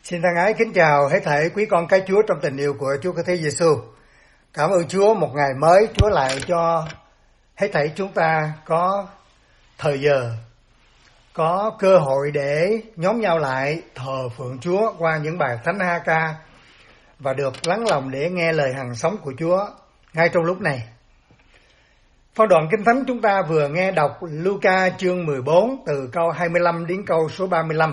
Xin thân ái kính chào hết thảy quý con cái Chúa trong tình yêu của Chúa Cứu Thế Giêsu. Cảm ơn Chúa một ngày mới Chúa lại cho hết thảy chúng ta có thời giờ, có cơ hội để nhóm nhau lại thờ phượng Chúa qua những bài thánh ha ca và được lắng lòng để nghe lời hằng sống của Chúa ngay trong lúc này. Phân đoạn Kinh Thánh chúng ta vừa nghe đọc Luca chương 14 từ câu 25 đến câu số 35.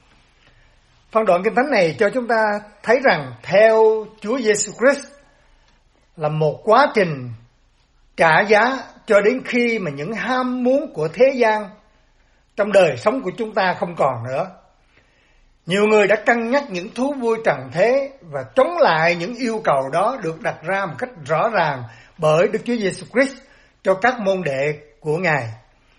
Phân đoạn Kinh Thánh này cho chúng ta thấy rằng theo Chúa Giêsu Christ là một quá trình trả giá cho đến khi mà những ham muốn của thế gian trong đời sống của chúng ta không còn nữa. Nhiều người đã cân nhắc những thú vui trần thế và chống lại những yêu cầu đó được đặt ra một cách rõ ràng bởi Đức Chúa Giêsu Christ cho các môn đệ của Ngài,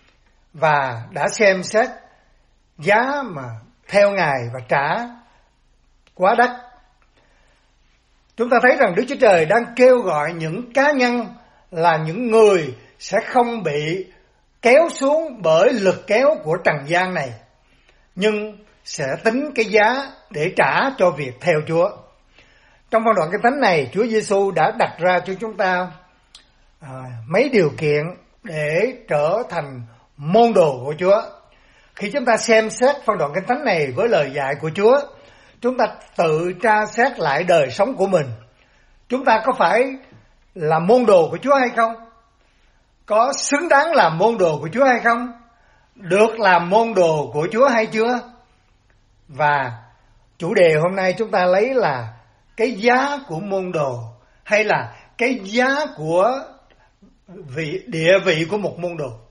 và đã xem xét giá mà theo Ngài và trả quá đắt. Chúng ta thấy rằng Đức Chúa Trời đang kêu gọi những cá nhân là những người sẽ không bị kéo xuống bởi lực kéo của trần gian này, nhưng sẽ tính cái giá để trả cho việc theo Chúa. Trong phân đoạn Kinh Thánh này, Chúa Giêsu đã đặt ra cho chúng ta mấy điều kiện để trở thành môn đồ của Chúa. Khi chúng ta xem xét phân đoạn Kinh Thánh này với lời dạy của Chúa, chúng ta tự tra xét lại đời sống của mình. Chúng ta có phải là môn đồ của Chúa hay không? Có xứng đáng làm môn đồ của Chúa hay không? Được làm môn đồ của Chúa hay chưa? Và chủ đề hôm nay chúng ta lấy là cái giá của môn đồ, hay là cái giá của địa vị của một môn đồ.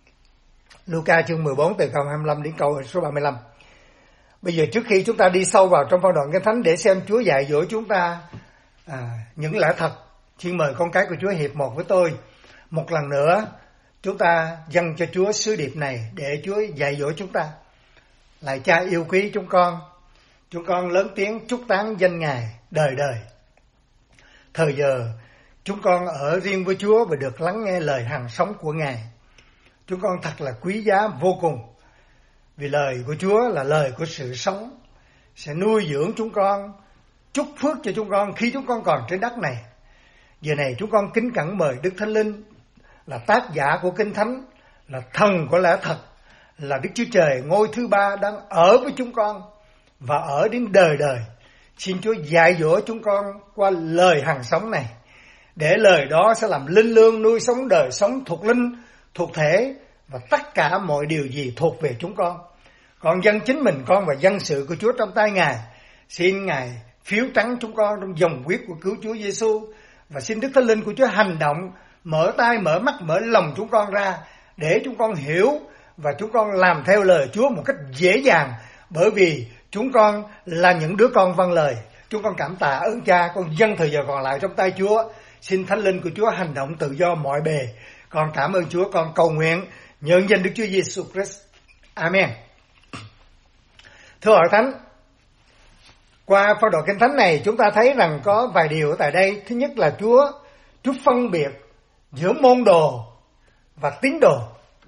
Luca chương 14 từ câu 25 đến câu số 35. Bây giờ trước khi chúng ta đi sâu vào trong phân đoạn Kinh Thánh để xem Chúa dạy dỗ chúng ta những lẽ thật, xin mời con cái của Chúa hiệp một với tôi. Một lần nữa chúng ta dâng cho Chúa sứ điệp này để Chúa dạy dỗ chúng ta. Lạy Cha yêu quý chúng con lớn tiếng chúc tán danh Ngài đời đời. Thời giờ chúng con ở riêng với Chúa và được lắng nghe lời hằng sống của Ngài. Chúng con thật là quý giá vô cùng, vì lời của Chúa là lời của sự sống, sẽ nuôi dưỡng chúng con, chúc phước cho chúng con khi chúng con còn trên đất này. Giờ này chúng con kính cẩn mời Đức Thánh Linh là tác giả của Kinh Thánh, là thần của lẽ thật, là Đức Chúa Trời ngôi thứ ba đang ở với chúng con và ở đến đời đời. Xin Chúa dạy dỗ chúng con qua lời hằng sống này, để lời đó sẽ làm linh lương nuôi sống đời sống thuộc linh, thuộc thể và tất cả mọi điều gì thuộc về chúng con. Còn dâng chính mình con và dân sự của Chúa trong tay Ngài. Xin Ngài phiếu trắng chúng con trong dòng huyết của cứu Chúa Giêsu, và xin Đức Thánh Linh của Chúa hành động, mở tai, mở mắt, mở lòng chúng con ra để chúng con hiểu và chúng con làm theo lời Chúa một cách dễ dàng, bởi vì chúng con là những đứa con vâng lời. Chúng con cảm tạ ơn Cha, con dâng thời giờ còn lại trong tay Chúa. Xin Thánh Linh của Chúa hành động tự do mọi bề. Con cảm ơn Chúa, con cầu nguyện nhân danh Đức Chúa Giêsu Christ. Amen. Thưa Hội Thánh, qua phân đoạn Kinh Thánh này chúng ta thấy rằng có vài điều tại đây. Thứ nhất là Chúa phân biệt giữa môn đồ và tín đồ.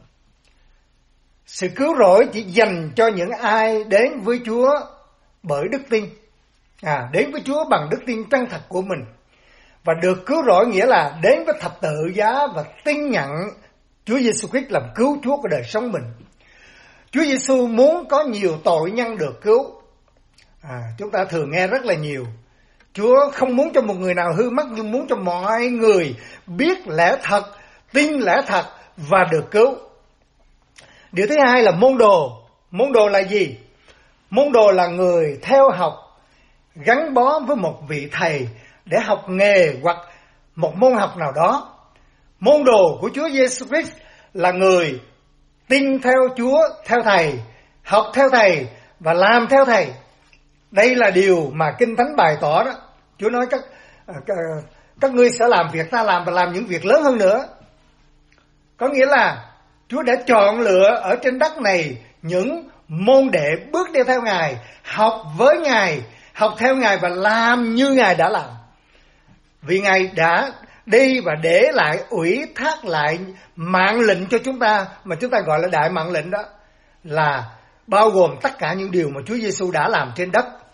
Sự cứu rỗi chỉ dành cho những ai đến với Chúa bởi đức tin, đến với Chúa bằng đức tin chân thật của mình. Và được cứu rỗi nghĩa là đến với thập tự giá và tin nhận Chúa Giêsu Christ làm cứu Chúa của đời sống mình. Chúa Giêsu muốn có nhiều tội nhân được cứu. Chúng ta thường nghe rất là nhiều. Chúa không muốn cho một người nào hư mất, nhưng muốn cho mọi người biết lẽ thật, tin lẽ thật và được cứu. Điều thứ hai là môn đồ. Môn đồ là gì? Môn đồ là người theo học, gắn bó với một vị thầy để học nghề hoặc một môn học nào đó. Môn đồ của Chúa Giêsu Christ là người tin theo Chúa, theo thầy, học theo thầy và làm theo thầy. Đây là điều mà Kinh Thánh bày tỏ đó. Chúa nói các ngươi sẽ làm việc ta làm và làm những việc lớn hơn nữa. Có nghĩa là Chúa đã chọn lựa ở trên đất này những môn đệ bước đi theo Ngài, học với Ngài, học theo Ngài và làm như Ngài đã làm. Vì Ngài đã đi và để lại, ủy thác lại mạng lệnh cho chúng ta, mà chúng ta gọi là đại mạng lệnh đó, là bao gồm tất cả những điều mà Chúa Giêsu đã làm trên đất.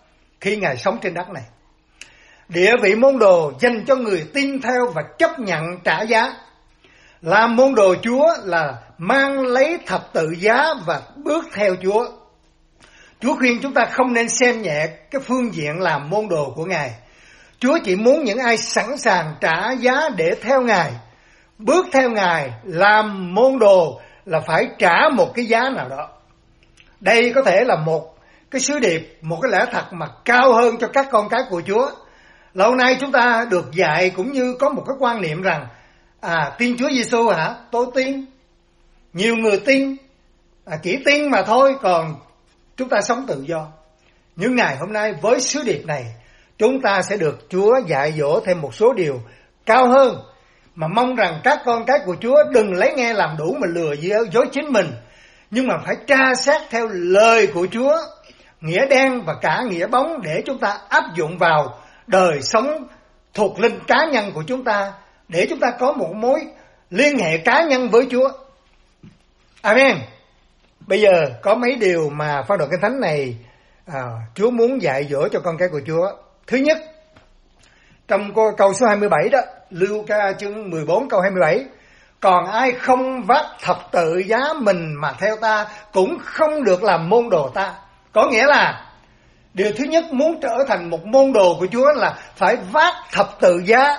khi Ngài sống trên đất này. Địa vị môn đồ dành cho người tin theo và chấp nhận trả giá. Làm môn đồ Chúa là mang lấy thập tự giá và bước theo Chúa. Chúa khuyên chúng ta không nên xem nhẹ cái phương diện làm môn đồ của Ngài. Chúa chỉ muốn những ai sẵn sàng trả giá để theo Ngài. Bước theo Ngài, làm môn đồ là phải trả một cái giá nào đó. Đây có thể là một cái sứ điệp, một cái lẽ thật mà cao hơn cho các con cái của Chúa. Lâu nay chúng ta được dạy cũng như có một cái quan niệm rằng tin Chúa Giêsu hả? Tôi tin. Nhiều người tin, chỉ tin mà thôi, còn chúng ta sống tự do. Nhưng ngày hôm nay với sứ điệp này, chúng ta sẽ được Chúa dạy dỗ thêm một số điều cao hơn, mà mong rằng các con cái của Chúa đừng lấy nghe làm đủ mà lừa dối chính mình, nhưng mà phải tra xét theo lời của Chúa, nghĩa đen và cả nghĩa bóng, để chúng ta áp dụng vào đời sống thuộc linh cá nhân của chúng ta, để chúng ta có một mối liên hệ cá nhân với Chúa. Amen. Bây giờ có mấy điều mà phán đoạn Kinh Thánh này Chúa muốn dạy dỗ cho con cái của Chúa. Thứ nhất, trong câu số 27 đó, Luca chương 14 câu 27, còn ai không vác thập tự giá mình mà theo ta cũng không được làm môn đồ ta. Có nghĩa là điều thứ nhất, muốn trở thành một môn đồ của Chúa là phải vác thập tự giá.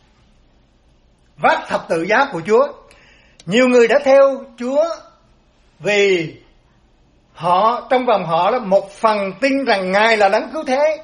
Vác thập tự giá của Chúa. Nhiều người đã theo Chúa vì trong vòng họ là một phần tin rằng Ngài là đấng cứu thế.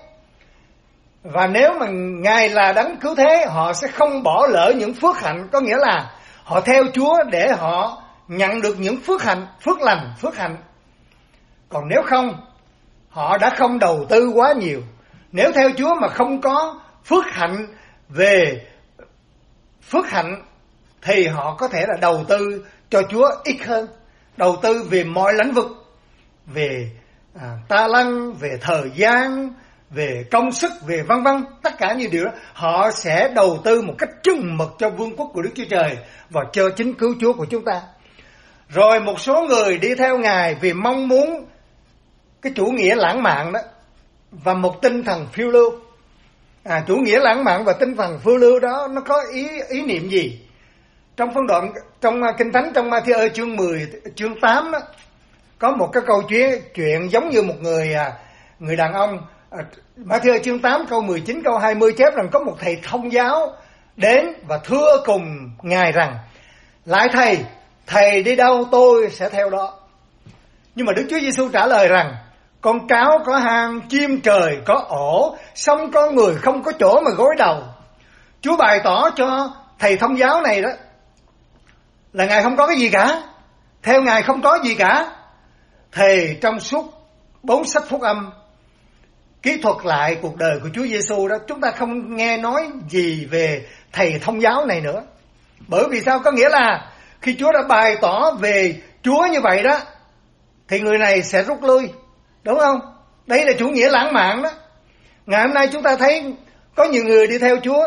Và nếu mà Ngài là đấng cứu thế, họ sẽ không bỏ lỡ những phước hạnh. Có nghĩa là họ theo Chúa để họ nhận được những phước hạnh, phước lành, phước hạnh. Còn nếu không, họ đã không đầu tư quá nhiều. Nếu theo Chúa mà không có phước hạnh về phước hạnh, thì họ có thể là đầu tư cho Chúa ít hơn. Đầu tư về mọi lĩnh vực, về ta lăng, về thời gian, về công sức, về vân vân, tất cả những điều đó họ sẽ đầu tư một cách chừng mực cho vương quốc của Đức Chúa Trời và cho chính cứu Chúa của chúng ta. Rồi một số người đi theo Ngài vì mong muốn cái chủ nghĩa lãng mạn đó và một tinh thần phiêu lưu. Chủ nghĩa lãng mạn và tinh thần phiêu lưu đó nó có ý niệm gì? Trong phân đoạn trong Kinh Thánh, trong Ma-thi-ơ chương 10 chương 8 đó, có một cái câu chuyện giống như một người đàn ông. Ma-thi-ơ chương 8 câu 19 câu 20 chép rằng có một thầy thông giáo đến và thưa cùng Ngài rằng: lại thầy đi đâu tôi sẽ theo đó. Nhưng mà Đức Chúa Giêsu trả lời rằng: con cáo có hang, chim trời có ổ, song con người không có chỗ mà gối đầu. Chúa bày tỏ cho thầy thông giáo này đó là Ngài không có cái gì cả, theo Ngài không có gì cả. Thì trong suốt 4 sách phúc âm kỹ thuật lại cuộc đời của Chúa Giêsu đó, chúng ta không nghe nói gì về thầy thông giáo này nữa. Bởi vì sao? Có nghĩa là khi Chúa đã bày tỏ về Chúa như vậy đó, thì người này sẽ rút lui, đúng không? Đây là chủ nghĩa lãng mạn đó. Ngày hôm nay chúng ta thấy có nhiều người đi theo Chúa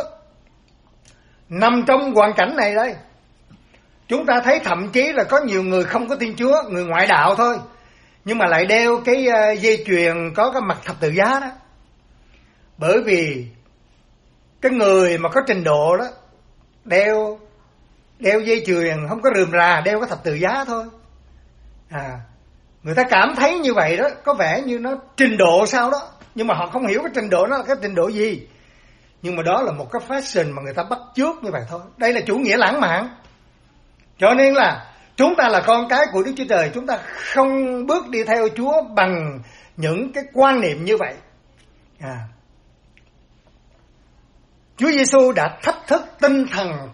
nằm trong hoàn cảnh này đây. Chúng ta thấy thậm chí là có nhiều người không có tin Chúa, người ngoại đạo thôi, nhưng mà lại đeo cái dây chuyền có cái mặt thập tự giá đó. Bởi vì cái người mà có trình độ đó đeo dây chuyền không có rườm rà, đeo cái thập tự giá thôi. Người ta cảm thấy như vậy đó, có vẻ như nó trình độ sao đó, nhưng mà họ không hiểu cái trình độ nó là cái trình độ gì. Nhưng mà đó là một cái fashion mà người ta bắt chước như vậy thôi. Đây là chủ nghĩa lãng mạn. Cho nên là chúng ta là con cái của Đức Chúa Trời, chúng ta không bước đi theo Chúa bằng những cái quan niệm như vậy. Chúa Giêsu đã thách thức tinh thần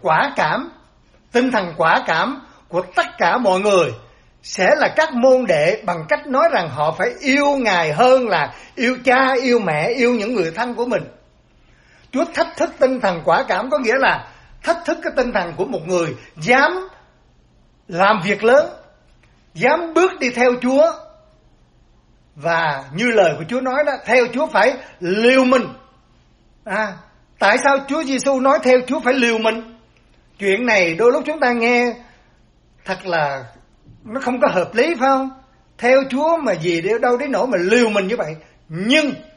quả cảm của tất cả mọi người sẽ là các môn đệ bằng cách nói rằng họ phải yêu Ngài hơn là yêu cha, yêu mẹ, yêu những người thân của mình. Chúa thách thức tinh thần quả cảm, có nghĩa là thách thức cái tinh thần của một người dám làm việc lớn, dám bước đi theo Chúa. Và như lời của Chúa nói đó, theo Chúa phải liều mình. Tại sao Chúa Giêsu nói theo Chúa phải liều mình? Chuyện này đôi lúc chúng ta nghe thật là nó không có hợp lý, phải không? Theo Chúa mà gì đâu đến nỗi mà liều mình như vậy. Nhưng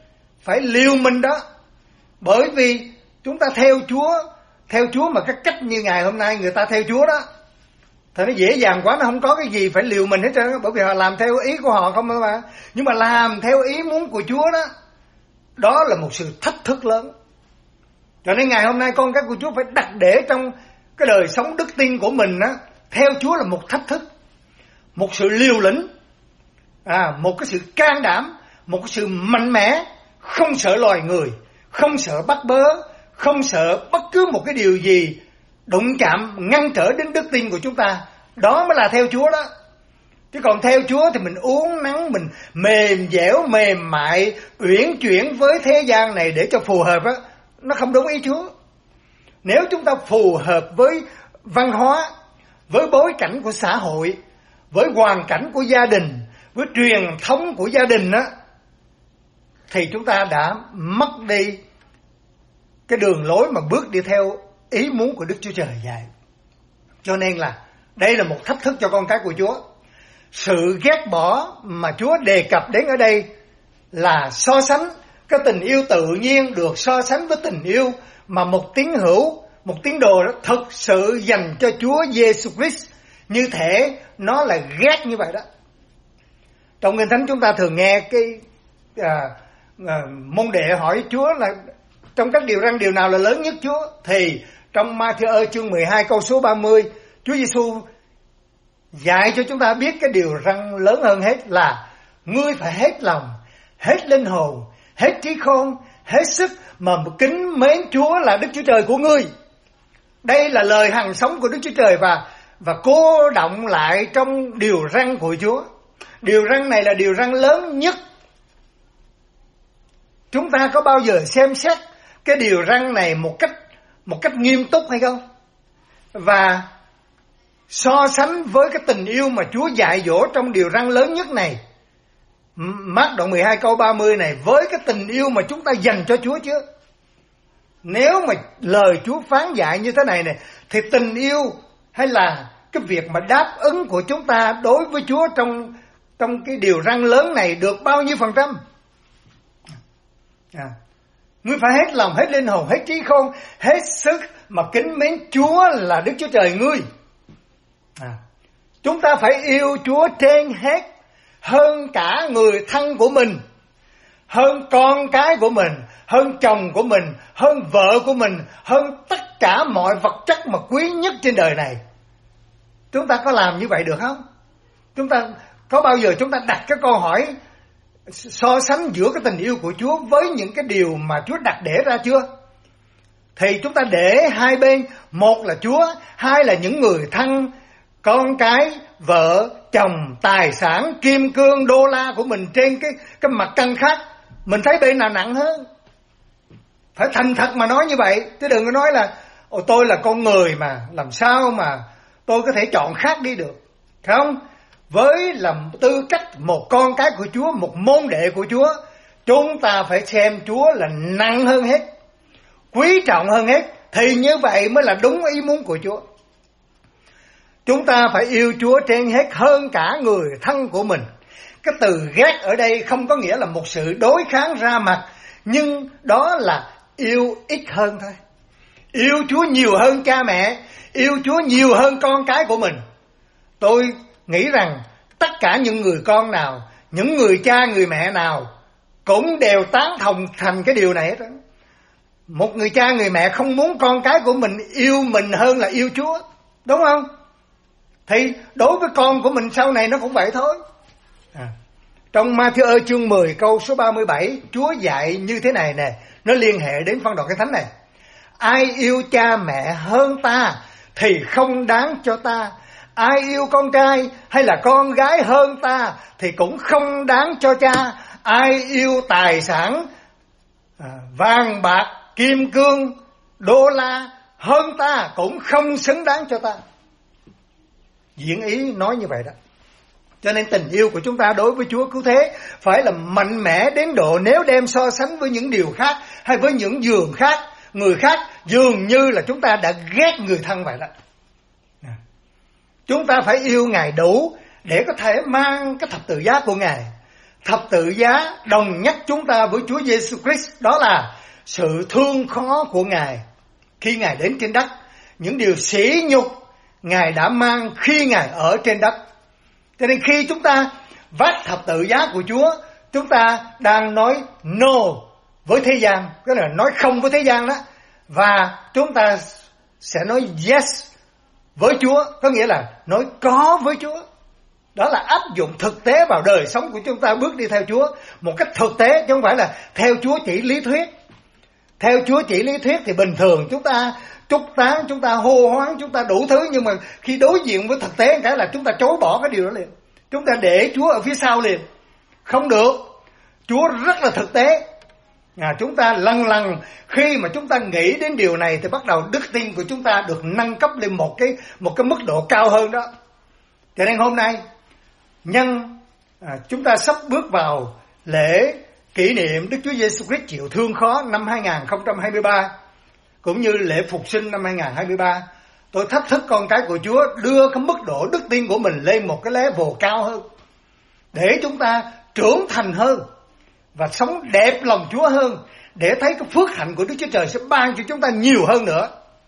phải liều mình đó. Bởi vì chúng ta theo Chúa mà cái cách như ngày hôm nay người ta theo Chúa đó, thì nó dễ dàng quá, nó không có cái gì phải liều mình hết trơn, bởi vì họ làm theo ý của họ không mà. Nhưng mà làm theo ý muốn của Chúa đó, đó là một sự thách thức lớn. Cho nên ngày hôm nay con cái của Chúa phải đặt để trong cái đời sống đức tin của mình đó, theo Chúa là một thách thức, một sự liều lĩnh, một cái sự can đảm, một cái sự mạnh mẽ, không sợ loài người, không sợ bắt bớ, không sợ bất cứ một cái điều gì đụng chạm ngăn trở đến đức tin của chúng ta. Đó mới là theo Chúa đó. Chứ còn theo Chúa thì mình uốn nắn, mình mềm dẻo, mềm mại, uyển chuyển với thế gian này để cho phù hợp á, nó không đúng ý Chúa. Nếu chúng ta phù hợp với văn hóa, với bối cảnh của xã hội, với hoàn cảnh của gia đình, với truyền thống của gia đình á, thì chúng ta đã mất đi cái đường lối mà bước đi theo ý muốn của Đức Chúa Trời dạy. Cho nên là đây là một thách thức cho con cái của Chúa. Sự ghét bỏ mà Chúa đề cập đến ở đây là so sánh cái tình yêu tự nhiên được so sánh với tình yêu mà một tín hữu, một tín đồ đó thực sự dành cho Chúa Giêsu Christ, như thể nó là ghét như vậy đó. Trong Kinh Thánh chúng ta thường nghe cái môn đệ hỏi Chúa là trong các điều răn điều nào là lớn nhất Chúa? Thì trong Ma-thi-ơ chương 12 câu số 30, Chúa Giêsu dạy cho chúng ta biết cái điều răn lớn hơn hết là ngươi phải hết lòng, hết linh hồn, hết trí khôn, hết sức mà kính mến Chúa là Đức Chúa Trời của ngươi. Đây là lời hằng sống của Đức Chúa Trời và cô động lại trong điều răn của Chúa. Điều răn này là điều răn lớn nhất. Chúng ta có bao giờ xem xét cái điều răn này một cách nghiêm túc hay không? Và so sánh với cái tình yêu mà Chúa dạy dỗ trong điều răn lớn nhất này, Mác đoạn 12 câu 30 này, với cái tình yêu mà chúng ta dành cho Chúa chứ. Nếu mà lời Chúa phán dạy như thế này thì tình yêu hay là cái việc mà đáp ứng của chúng ta đối với Chúa trong cái điều răn lớn này được bao nhiêu %? Ngươi phải hết lòng, hết linh hồn, hết trí khôn, hết sức mà kính mến Chúa là Đức Chúa Trời ngươi. Chúng ta phải yêu Chúa trên hết, hơn cả người thân của mình, hơn con cái của mình, hơn chồng của mình, hơn vợ của mình, hơn tất cả mọi vật chất mà quý nhất trên đời này. Chúng ta có làm như vậy được không? Chúng ta có bao giờ chúng ta đặt cái câu hỏi so sánh giữa cái tình yêu của Chúa với những cái điều mà Chúa đặt để ra chưa? Thì chúng ta để hai bên, một là Chúa, hai là những người thân, con cái, vợ, chồng, tài sản, kim cương, đô la của mình trên cái mặt cân khác. Mình thấy bên nào nặng hơn? Phải thành thật mà nói như vậy, chứ đừng có nói là tôi là con người mà, làm sao mà tôi có thể chọn khác đi được. Không? Với làm tư cách một con cái của Chúa, một môn đệ của Chúa, chúng ta phải xem Chúa là nặng hơn hết, quý trọng hơn hết, thì như vậy mới là đúng ý muốn của Chúa. Chúng ta phải yêu Chúa trên hết, hơn cả người thân của mình. Cái từ ghét ở đây không có nghĩa là một sự đối kháng ra mặt, nhưng đó là yêu ít hơn thôi. Yêu Chúa nhiều hơn cha mẹ, yêu Chúa nhiều hơn con cái của mình. Tôi nghĩ rằng tất cả những người con nào, những người cha, người mẹ nào cũng đều tán thành cái điều này hết. Một người cha, người mẹ không muốn con cái của mình yêu mình hơn là yêu Chúa, đúng không? Thì đối với con của mình sau này nó cũng vậy thôi. Trong Ma-thi-ơ chương 10 câu số 37, Chúa dạy như thế này nè, nó liên hệ đến phân đoạn Kinh Thánh này. Ai yêu cha mẹ hơn ta thì không đáng cho ta. Ai yêu con trai hay là con gái hơn ta thì cũng không đáng cho cha. Ai yêu tài sản, vàng bạc, kim cương, đô la hơn ta cũng không xứng đáng cho ta. Diễn ý nói như vậy đó. Cho nên tình yêu của chúng ta đối với Chúa cứu thế phải là mạnh mẽ đến độ nếu đem so sánh với những điều khác hay với những giường khác, người khác, dường như là chúng ta đã ghét người thân vậy đó. Chúng ta phải yêu Ngài đủ để có thể mang cái thập tự giá của Ngài, thập tự giá đồng nhắc chúng ta với Chúa Giêsu Christ, đó là sự thương khó của Ngài khi Ngài đến trên đất, những điều sỉ nhục Ngài đã mang khi Ngài ở trên đất. Cho nên khi chúng ta vác thập tự giá của Chúa, chúng ta đang nói no với thế gian, tức là nói không với thế gian đó, và chúng ta sẽ nói yes với Chúa, có nghĩa là nói có với Chúa. Đó là áp dụng thực tế vào đời sống của chúng ta, bước đi theo Chúa một cách thực tế, chứ không phải là theo Chúa chỉ lý thuyết. Theo Chúa chỉ lý thuyết thì bình thường chúng ta trúc tán, chúng ta hô hoán, chúng ta đủ thứ, nhưng mà khi đối diện với thực tế cái là chúng ta chối bỏ cái điều đó liền. Chúng ta để Chúa ở phía sau liền. Không được. Chúa rất là thực tế. Chúng ta lần khi mà chúng ta nghĩ đến điều này thì bắt đầu đức tin của chúng ta được nâng cấp lên một cái mức độ cao hơn đó. Cho nên hôm nay chúng ta sắp bước vào lễ kỷ niệm Đức Chúa Giêsu Christ chịu thương khó năm 2023 cũng như lễ phục sinh năm 2023. Tôi thách thức con cái của Chúa đưa cái mức độ đức tin của mình lên một cái level cao hơn, để chúng ta trưởng thành hơn và sống đẹp lòng Chúa hơn, để thấy cái phước hạnh của Đức Chúa Trời sẽ ban cho chúng ta nhiều hơn nữa.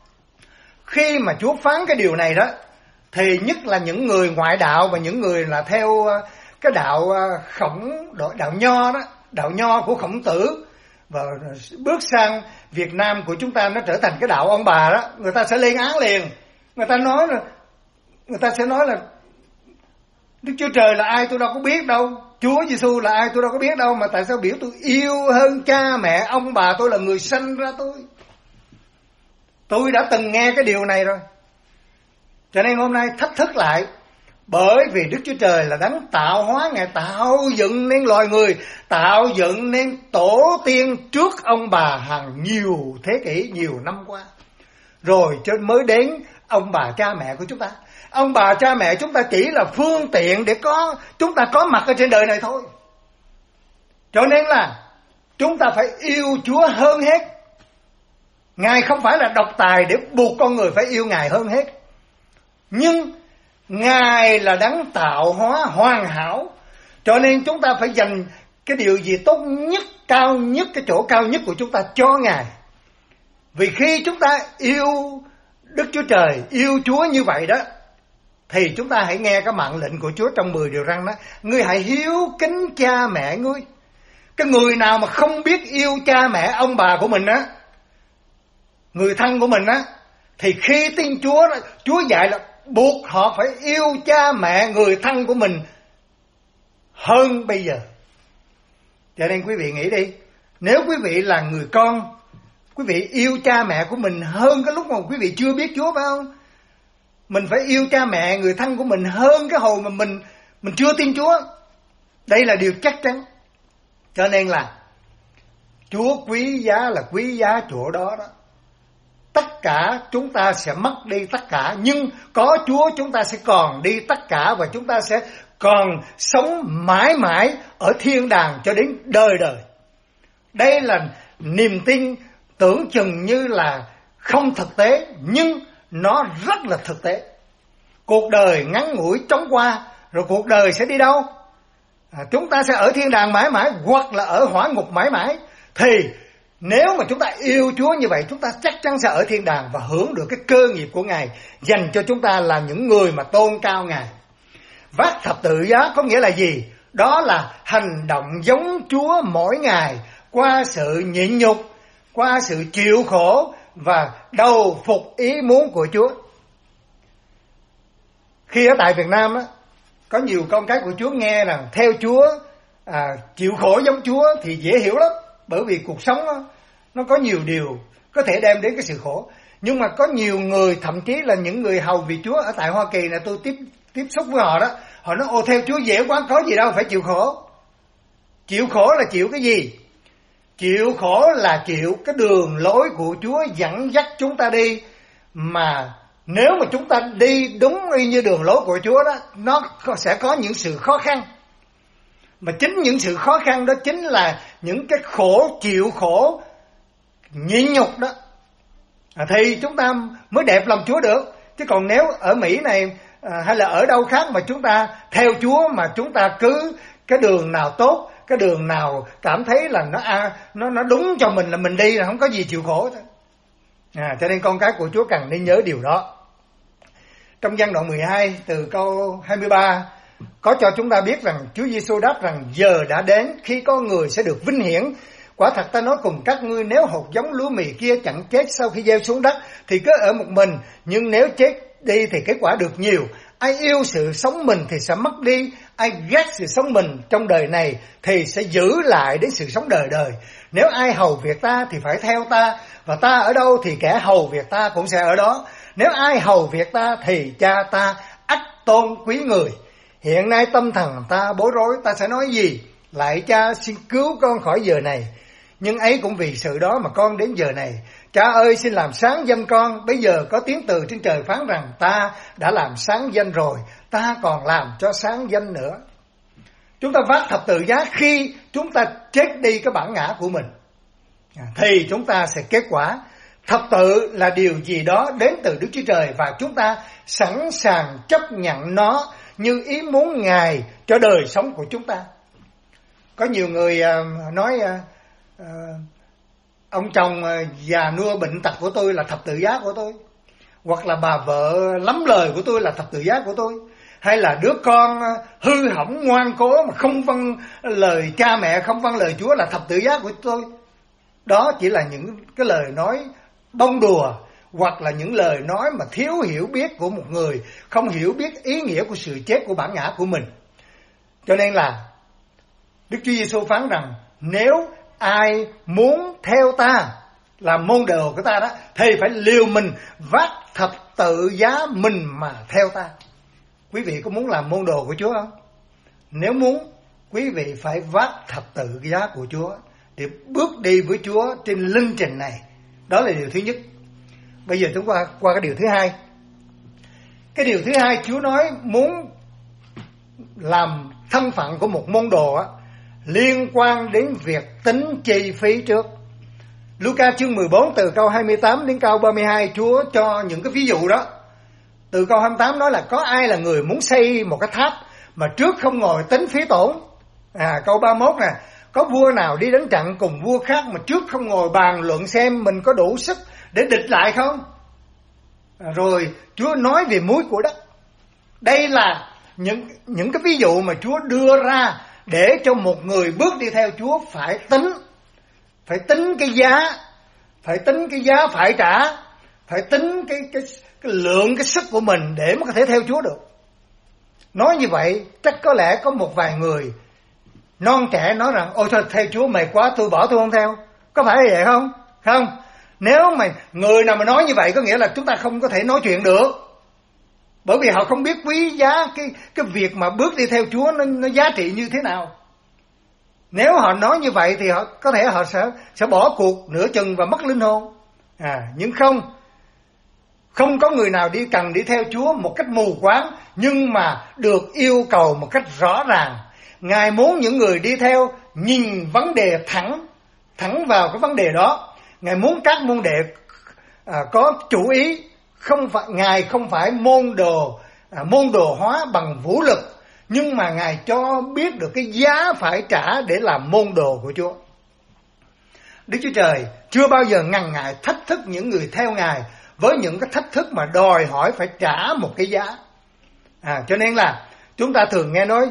Khi mà Chúa phán cái điều này đó, thì nhất là những người ngoại đạo và những người là theo cái đạo đạo Nho đó, đạo Nho của Khổng Tử, và bước sang Việt Nam của chúng ta nó trở thành cái đạo ông bà đó, người ta sẽ lên án liền. Người ta sẽ nói là Đức Chúa Trời là ai tôi đâu có biết đâu, Chúa Giêsu là ai tôi đâu có biết đâu, mà tại sao biểu tôi yêu hơn cha mẹ ông bà tôi là người sanh ra tôi. Tôi đã từng nghe cái điều này rồi. Cho nên hôm nay thách thức lại, bởi vì Đức Chúa Trời là đấng tạo hóa, Ngài tạo dựng nên loài người, tạo dựng nên tổ tiên trước ông bà hàng nhiều thế kỷ, nhiều năm qua, rồi mới đến ông bà cha mẹ của chúng ta. Ông bà cha mẹ chúng ta chỉ là phương tiện để chúng ta có mặt ở trên đời này thôi. Cho nên là chúng ta phải yêu Chúa hơn hết. Ngài không phải là độc tài để buộc con người phải yêu Ngài hơn hết, nhưng Ngài là đấng tạo hóa hoàn hảo. Cho nên chúng ta phải dành cái điều gì tốt nhất, cao nhất, cái chỗ cao nhất của chúng ta cho Ngài. Vì khi chúng ta yêu Đức Chúa Trời, yêu Chúa như vậy đó, thì chúng ta hãy nghe cái mạng lệnh của Chúa trong 10 điều răn đó: ngươi hãy hiếu kính cha mẹ ngươi. Cái người nào mà không biết yêu cha mẹ ông bà của mình á, người thân của mình á, thì khi tin Chúa, Chúa dạy là buộc họ phải yêu cha mẹ người thân của mình hơn bây giờ. Cho nên quý vị nghĩ đi, nếu quý vị là người con, quý vị yêu cha mẹ của mình hơn cái lúc mà quý vị chưa biết Chúa, phải không? Mình phải yêu cha mẹ người thân của mình hơn cái hồi mà mình chưa tin Chúa. Đây là điều chắc chắn. Cho nên là Chúa quý giá là quý giá chỗ đó đó. Tất cả chúng ta sẽ mất đi tất cả, nhưng có Chúa chúng ta sẽ còn đi tất cả, và chúng ta sẽ còn sống mãi mãi ở thiên đàng cho đến đời đời. Đây là niềm tin tưởng chừng như là không thực tế, nhưng nó rất là thực tế. Cuộc đời ngắn ngủi chóng qua, rồi cuộc đời sẽ đi đâu? Chúng ta sẽ ở thiên đàng mãi mãi, hoặc là ở hỏa ngục mãi mãi. Thì nếu mà chúng ta yêu Chúa như vậy, chúng ta chắc chắn sẽ ở thiên đàng và hưởng được cái cơ nghiệp của Ngài dành cho chúng ta là những người mà tôn cao Ngài. Vác thập tự giá có nghĩa là gì? Đó là hành động giống Chúa mỗi ngày, qua sự nhịn nhục, qua sự chịu khổ và đầu phục ý muốn của Chúa. Khi ở tại Việt Nam á, có nhiều con cái của Chúa nghe rằng theo Chúa, chịu khổ giống Chúa thì dễ hiểu lắm, bởi vì cuộc sống đó, nó có nhiều điều có thể đem đến cái sự khổ. Nhưng mà có nhiều người, thậm chí là những người hầu việc Chúa ở tại Hoa Kỳ này, tôi tiếp xúc với họ đó, họ nói: ồ, theo Chúa dễ quá, có gì đâu phải chịu khổ. Chịu khổ là chịu cái gì? Chịu khổ là chịu cái đường lối của Chúa dẫn dắt chúng ta đi, mà nếu mà chúng ta đi đúng y như đường lối của Chúa đó, nó sẽ có những sự khó khăn. Mà chính những sự khó khăn đó chính là những cái khổ, chịu khổ, nhịn nhục đó, thì chúng ta mới đẹp lòng Chúa được. Chứ còn nếu ở Mỹ này hay là ở đâu khác mà chúng ta theo Chúa mà chúng ta cứ cái đường nào tốt, cái đường nào cảm thấy là nó đúng cho mình là mình đi, là không có gì chịu khổ thôi. Cho nên con cái của Chúa cần nên nhớ điều đó. Trong Giăng đoạn 12 từ câu 23 có cho chúng ta biết rằng Chúa Giêsu đáp rằng giờ đã đến khi con người sẽ được vinh hiển. Quả thật ta nói cùng các ngươi, nếu hột giống lúa mì kia chẳng chết sau khi gieo xuống đất thì cứ ở một mình, nhưng nếu chết đi thì kết quả được nhiều. Ai yêu sự sống mình thì sẽ mất đi, ai ghét sự sống mình trong đời này thì sẽ giữ lại đến sự sống đời đời. Nếu ai hầu việc ta thì phải theo ta, và ta ở đâu thì kẻ hầu việc ta cũng sẽ ở đó. Nếu ai hầu việc ta thì cha ta ắt tôn quý người. Hiện nay tâm thần ta bối rối, ta sẽ nói gì? Lạy Cha, xin cứu con khỏi giờ này. Nhưng ấy cũng vì sự đó mà con đến giờ này. Cha ơi, xin làm sáng danh con. Bây giờ có tiếng từ trên trời phán rằng ta đã làm sáng danh rồi, ta còn làm cho sáng danh nữa. Chúng ta vác thập tự giá khi chúng ta chết đi cái bản ngã của mình, thì chúng ta sẽ kết quả. Thập tự là điều gì đó đến từ Đức Chúa Trời, và chúng ta sẵn sàng chấp nhận nó như ý muốn Ngài cho đời sống của chúng ta. Có nhiều người nói ông chồng già nua bệnh tật của tôi là thập tự giá của tôi, hoặc là bà vợ lắm lời của tôi là thập tự giá của tôi, hay là đứa con hư hỏng ngoan cố mà không vâng lời cha mẹ, không vâng lời Chúa là thập tự giá của tôi. Đó chỉ là những cái lời nói bông đùa, hoặc là những lời nói mà thiếu hiểu biết của một người không hiểu biết ý nghĩa của sự chết của bản ngã của mình. Cho nên là Đức Chúa Giêsu phán rằng nếu ai muốn theo ta làm môn đồ của ta đó, thì phải liều mình vác thập tự giá mình mà theo ta. Quý vị có muốn làm môn đồ của Chúa không? Nếu muốn, quý vị phải vác thập tự giá của Chúa để bước đi với Chúa trên linh trình này. Đó là điều thứ nhất. Bây giờ chúng ta qua cái điều thứ hai. Cái điều thứ hai Chúa nói muốn làm thân phận của một môn đồ á, liên quan đến việc tính chi phí trước. Luca chương 14 từ câu 28 đến câu 32 Chúa cho những cái ví dụ đó. Từ câu 28 nói là có ai là người muốn xây một cái tháp mà trước không ngồi tính phí tổn. Câu 31 nè, có vua nào đi đánh trận cùng vua khác mà trước không ngồi bàn luận xem mình có đủ sức để địch lại không? Rồi Chúa nói về muối của đất. Đây là những cái ví dụ mà Chúa đưa ra để cho một người bước đi theo Chúa phải tính cái giá, phải tính cái giá phải trả, phải tính cái lượng cái sức của mình để mà có thể theo Chúa được. Nói như vậy chắc có lẽ có một vài người non trẻ nói rằng ôi thôi theo Chúa mệt quá, tôi bỏ, tôi không theo. Có phải là vậy không? Không. Nếu mà người nào mà nói như vậy có nghĩa là chúng ta không có thể nói chuyện được, bởi vì họ không biết quý giá cái việc mà bước đi theo Chúa nó giá trị như thế nào. Nếu họ nói như vậy thì họ có thể họ sẽ bỏ cuộc nửa chừng và mất linh hồn. Nhưng không có người nào cần đi theo Chúa một cách mù quáng, nhưng mà được yêu cầu một cách rõ ràng. Ngài muốn những người đi theo nhìn vấn đề thẳng vào cái vấn đề đó. Ngài muốn các môn đệ có chủ ý. Ngài không phải môn đồ hóa bằng vũ lực, nhưng mà Ngài cho biết được cái giá phải trả để làm môn đồ của Chúa. Đức Chúa Trời chưa bao giờ ngần ngại thách thức những người theo Ngài với những cái thách thức mà đòi hỏi phải trả một cái giá. Cho nên là chúng ta thường nghe nói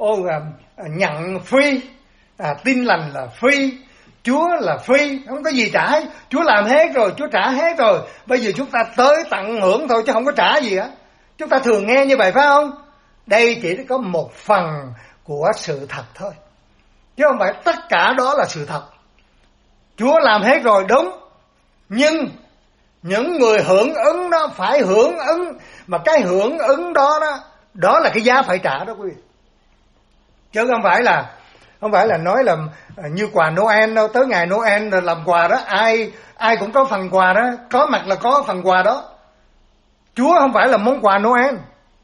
nhận free, tin lành là free, Chúa là free, không có gì trả. Chúa làm hết rồi, Chúa trả hết rồi, bây giờ chúng ta tới tận hưởng thôi chứ không có trả gì hết. Chúng ta thường nghe như vậy phải không? Đây chỉ có một phần của sự thật thôi, chứ không phải tất cả đó là sự thật. Chúa làm hết rồi đúng, nhưng những người hưởng ứng đó phải hưởng ứng, mà cái hưởng ứng đó đó là cái giá phải trả đó quý vị. Chứ không phải là nói là như quà Noel đâu, tới ngày Noel rồi làm quà đó, ai cũng có phần quà đó, có mặt là có phần quà đó. Chúa không phải là món quà Noel.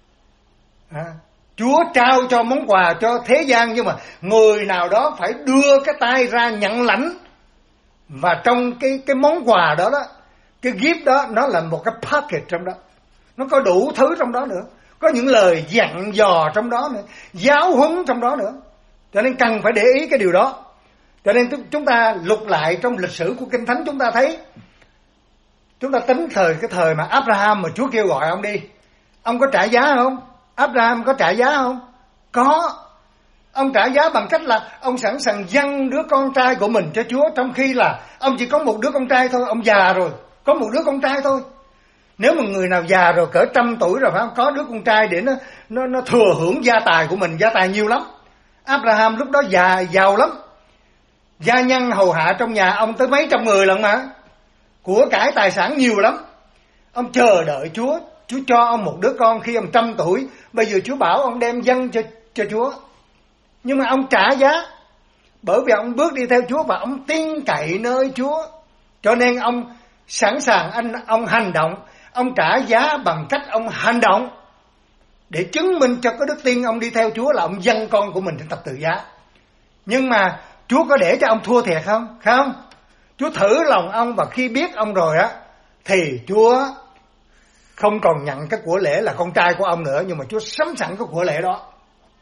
Chúa trao cho món quà cho thế gian, nhưng mà người nào đó phải đưa cái tay ra nhận lãnh. Và trong cái món quà đó, cái gift đó, nó là một cái package trong đó. Nó có đủ thứ trong đó nữa. Có những lời dặn dò trong đó nữa, giáo huấn trong đó nữa. Cho nên cần phải để ý cái điều đó. Cho nên chúng ta lục lại trong lịch sử của Kinh Thánh, chúng ta thấy, chúng ta tính cái thời mà Abraham mà Chúa kêu gọi ông đi, ông có trả giá không? Abraham có trả giá không? Có. Ông trả giá bằng cách là ông sẵn sàng dâng đứa con trai của mình cho Chúa, trong khi là ông chỉ có một đứa con trai thôi, ông già rồi, có một đứa con trai thôi. Nếu mà người nào già rồi cỡ 100 tuổi rồi phải không, có đứa con trai để nó thừa hưởng gia tài của mình, gia tài nhiều lắm. Abraham lúc đó giàu lắm, gia nhân hầu hạ trong nhà ông tới mấy trăm người lận mà, của cải tài sản nhiều lắm. Ông chờ đợi Chúa cho ông một đứa con khi ông 100 tuổi. Bây giờ Chúa bảo ông đem dâng cho Chúa. Nhưng mà ông trả giá, bởi vì ông bước đi theo Chúa và ông tin cậy nơi Chúa. Cho nên ông sẵn sàng, ông hành động, ông trả giá bằng cách ông hành động để chứng minh cho cái đức tin ông đi theo Chúa là ông dâng con của mình trên thập tự giá. Nhưng mà Chúa có để cho ông thua thiệt không? Không. Chúa thử lòng ông, và khi biết ông rồi á thì Chúa không còn nhận cái của lễ là con trai của ông nữa, nhưng mà Chúa sắm sẵn cái của lễ đó.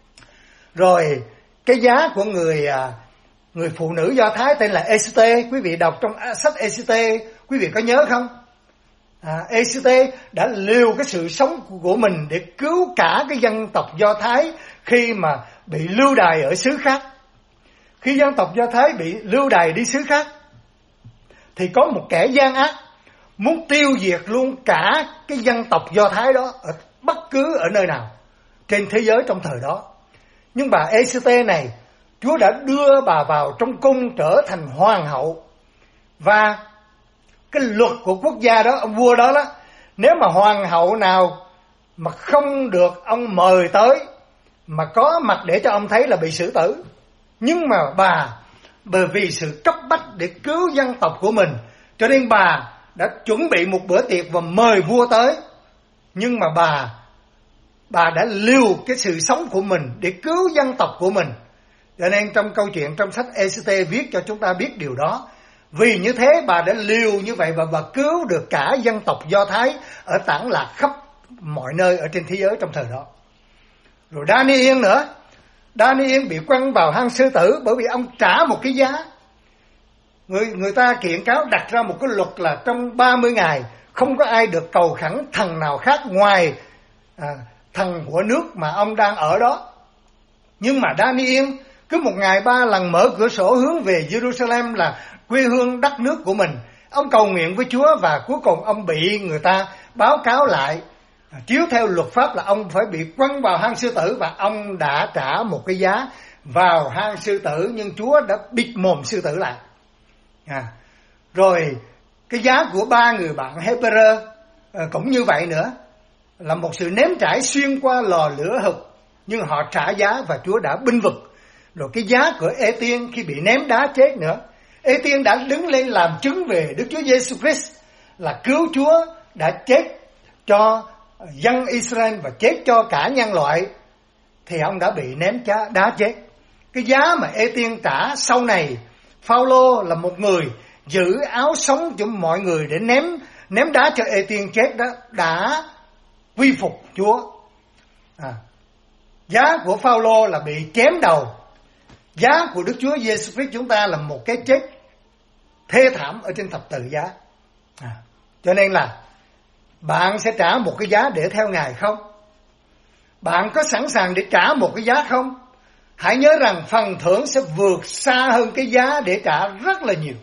Rồi cái giá của người phụ nữ Do Thái tên là Ê-xê-tê, quý vị đọc trong sách Ê-xê-tê, quý vị có nhớ không? Ê-xê-tê đã liều cái sự sống của mình để cứu cả cái dân tộc Do Thái khi mà bị lưu đày ở xứ khác. Khi dân tộc Do Thái bị lưu đày đi xứ khác thì có một kẻ gian ác muốn tiêu diệt luôn cả cái dân tộc Do Thái đó ở bất cứ ở nơi nào trên thế giới trong thời đó. Nhưng bà Ê-xê-tê này, Chúa đã đưa bà vào trong cung trở thành hoàng hậu. Và cái luật của quốc gia đó, ông vua đó, nếu mà hoàng hậu nào mà không được ông mời tới mà có mặt để cho ông thấy là bị xử tử. Nhưng mà bà, bởi vì sự cấp bách để cứu dân tộc của mình, cho nên bà đã chuẩn bị một bữa tiệc và mời vua tới. Nhưng mà bà đã liều cái sự sống của mình để cứu dân tộc của mình. Cho nên trong câu chuyện trong sách Ê-xê-tê viết cho chúng ta biết điều đó. Vì như thế bà đã liều như vậy và bà cứu được cả dân tộc Do Thái ở tản lạc khắp mọi nơi ở trên thế giới trong thời đó. Rồi Daniel nữa, Daniel bị quăng vào hang sư tử bởi vì ông trả một cái giá. Người ta kiện cáo đặt ra một cái luật là trong 30 ngày không có ai được cầu khẩn thần nào khác ngoài thần của nước mà ông đang ở đó. Nhưng mà Daniel cứ một ngày 3 lần mở cửa sổ hướng về Jerusalem là quê hương đất nước của mình. Ông cầu nguyện với Chúa và cuối cùng ông bị người ta báo cáo lại, chiếu theo luật pháp là ông phải bị quăng vào hang sư tử, và ông đã trả một cái giá vào hang sư tử, nhưng Chúa đã bịt mồm sư tử lại. Rồi cái giá của 3 người bạn Hebrew cũng như vậy nữa, là một sự ném trải xuyên qua lò lửa hực, nhưng họ trả giá và Chúa đã binh vực. Rồi cái giá của Ê-tiên khi bị ném đá chết nữa. Ê-tiên đã đứng lên làm chứng về Đức Chúa Giêsu Christ là cứu Chúa đã chết cho dân Israel và chết cho cả nhân loại, thì ông đã bị ném đá chết. Cái giá mà Ê-tiên trả sau này, Phao-lô là một người giữ áo sống cho mọi người để ném đá cho Ê-tiên chết đó, đã quy phục Chúa. Giá của Phao-lô là bị chém đầu. Giá của Đức Chúa Giêsu Christ chúng ta là một cái chết thê thảm ở trên thập tự giá. Cho nên là bạn sẽ trả một cái giá để theo Ngài không? Bạn có sẵn sàng để trả một cái giá không? Hãy nhớ rằng phần thưởng sẽ vượt xa hơn cái giá để trả rất là nhiều.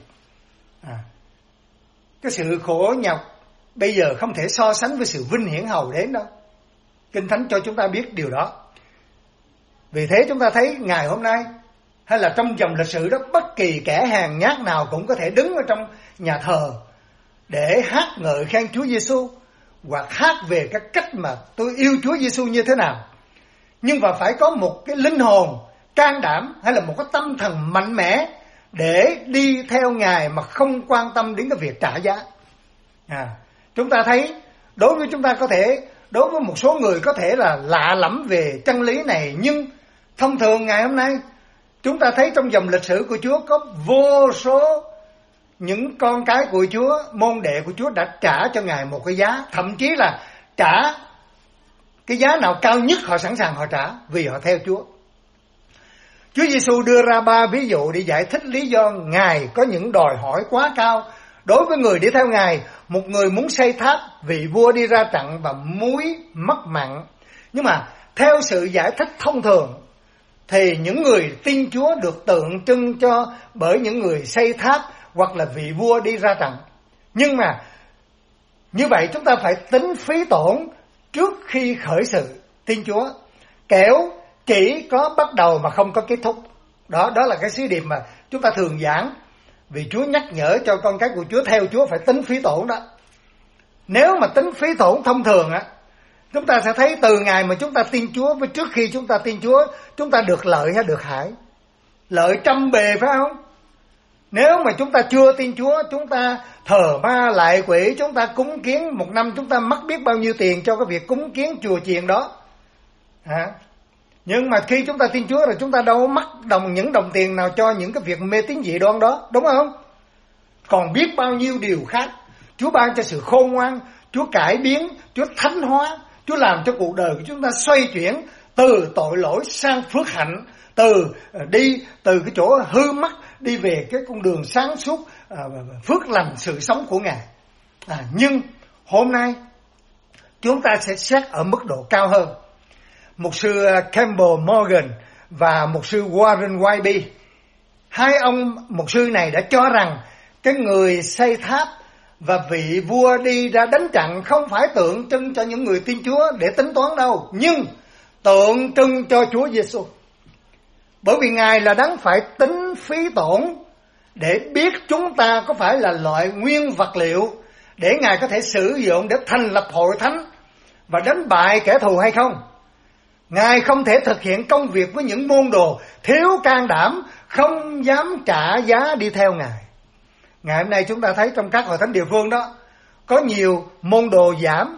Cái sự khổ nhọc bây giờ không thể so sánh với sự vinh hiển hầu đến đâu. Kinh Thánh cho chúng ta biết điều đó. Vì thế chúng ta thấy ngày hôm nay, hay là trong dòng lịch sử đó, bất kỳ kẻ hèn nhát nào cũng có thể đứng ở trong nhà thờ để hát ngợi khen Chúa Giêsu, hoặc hát về cái cách mà tôi yêu Chúa Giêsu như thế nào. Nhưng mà phải có một cái linh hồn can đảm, hay là một cái tâm thần mạnh mẽ để đi theo Ngài mà không quan tâm đến cái việc trả giá. Chúng ta thấy đối với chúng ta đối với một số người có thể là lạ lẫm về chân lý này, nhưng thông thường ngày hôm nay chúng ta thấy trong dòng lịch sử của Chúa có vô số những con cái của Chúa, môn đệ của Chúa đã trả cho Ngài một cái giá, thậm chí là trả cái giá nào cao nhất họ sẵn sàng họ trả vì họ theo Chúa. Chúa Giêsu đưa ra 3 ví dụ để giải thích lý do Ngài có những đòi hỏi quá cao đối với người đi theo Ngài. Một người muốn xây tháp, vị vua đi ra trận và muối mất mặn. Nhưng mà theo sự giải thích thông thường thì những người tin Chúa được tượng trưng cho bởi những người xây tháp hoặc là vị vua đi ra trận. Nhưng mà như vậy chúng ta phải tính phí tổn trước khi khởi sự tin Chúa, kẻo chỉ có bắt đầu mà không có kết thúc. Đó là cái sứ điệp mà chúng ta thường giảng, vì Chúa nhắc nhở cho con cái của Chúa theo Chúa phải tính phí tổn đó. Nếu mà tính phí tổn thông thường á, chúng ta sẽ thấy từ ngày mà chúng ta tin Chúa với trước khi chúng ta tin Chúa, chúng ta được lợi hay được hại? Lợi trăm bề phải không? Nếu mà chúng ta chưa tin Chúa, chúng ta thờ ma lại quỷ, chúng ta cúng kiến, một năm chúng ta mất biết bao nhiêu tiền cho cái việc cúng kiến chùa chiền đó. Nhưng mà khi chúng ta tin Chúa rồi, chúng ta đâu mất những đồng tiền nào cho những cái việc mê tín dị đoan đó, đúng không? Còn biết bao nhiêu điều khác. Chúa ban cho sự khôn ngoan, Chúa cải biến, Chúa thánh hóa, Chúa làm cho cuộc đời của chúng ta xoay chuyển từ tội lỗi sang phước hạnh, từ cái chỗ hư mất đi về cái con đường sáng suốt, phước lành sự sống của Ngài. Nhưng hôm nay chúng ta sẽ xét ở mức độ cao hơn. Mục sư Campbell Morgan và mục sư Warren Wiersbe, hai ông mục sư này đã cho rằng cái người xây tháp và vị vua đi ra đánh trận không phải tượng trưng cho những người tin Chúa để tính toán đâu, nhưng tượng trưng cho Chúa Giêsu. Bởi vì Ngài là đấng phải tính phí tổn để biết chúng ta có phải là loại nguyên vật liệu để Ngài có thể sử dụng để thành lập hội thánh và đánh bại kẻ thù hay không. Ngài không thể thực hiện công việc với những môn đồ thiếu can đảm, không dám trả giá đi theo Ngài. Ngày hôm nay chúng ta thấy trong các hội thánh địa phương đó, có nhiều môn đồ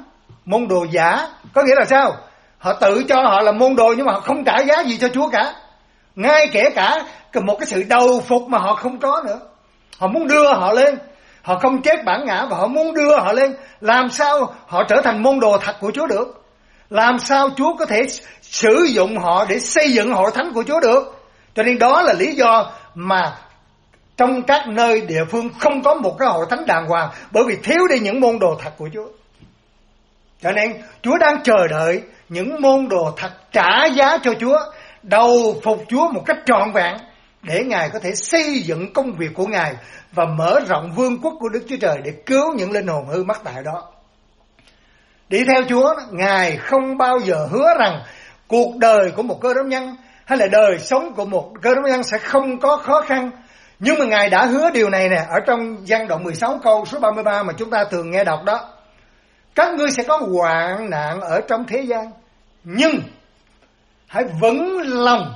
giả, có nghĩa là sao? Họ tự cho họ là môn đồ nhưng mà họ không trả giá gì cho Chúa cả. Ngay kể cả một cái sự đầu phục mà họ không có nữa. Họ muốn đưa họ lên, họ không chết bản ngã và họ muốn đưa họ lên. Làm sao họ trở thành môn đồ thật của Chúa được? Làm sao Chúa có thể sử dụng họ để xây dựng hội thánh của Chúa được? Cho nên đó là lý do mà trong các nơi địa phương không có một cái hội thánh đàng hoàng, bởi vì thiếu đi những môn đồ thật của Chúa. Cho nên Chúa đang chờ đợi những môn đồ thật trả giá cho Chúa, đầu phục Chúa một cách trọn vẹn, để Ngài có thể xây dựng công việc của Ngài và mở rộng vương quốc của Đức Chúa Trời để cứu những linh hồn hư mất tại đó. Đi theo Chúa, Ngài không bao giờ hứa rằng cuộc đời của một cơ đốc nhân hay là đời sống của một cơ đốc nhân sẽ không có khó khăn. Nhưng mà Ngài đã hứa điều này nè, ở trong Giăng đoạn 16 câu số 33 mà chúng ta thường nghe đọc đó. Các ngươi sẽ có hoạn nạn ở trong thế gian, nhưng hãy vững lòng,